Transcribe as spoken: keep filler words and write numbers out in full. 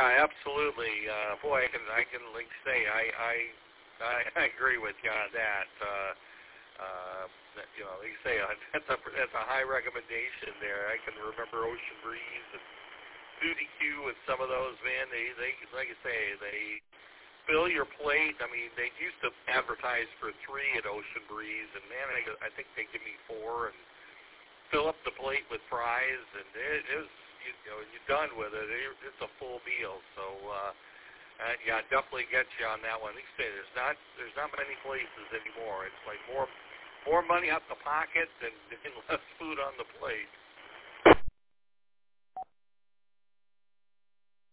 Yeah, absolutely. Uh, boy, I can, I can like say, I, I, I, I agree with you on that. Uh, uh, that, you know, like you say, uh, that's a, that's a high recommendation there. I can remember Ocean Breeze and Foodie Q and some of those, man. They, they, like I say, they fill your plate. I mean, they used to advertise for three at Ocean Breeze, and man, I, I think they give me four and fill up the plate with fries, and it is, you, you know, you're done with it. it it's a full meal. So, uh, uh, yeah, definitely get you on that one. Like I say, there's not, there's not many places anymore. It's like more, more money out the pocket than, than less food on the plate.